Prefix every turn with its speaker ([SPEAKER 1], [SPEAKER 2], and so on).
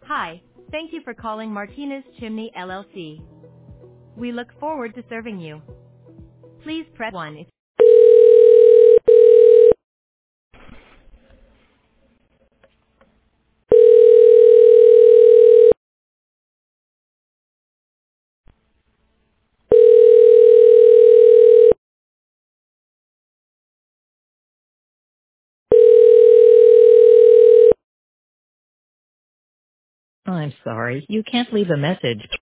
[SPEAKER 1] Hi, thank you for calling Martinez Chimney LLC. We look forward to serving you. Please press 1 if... I'm sorry, you can't leave a message.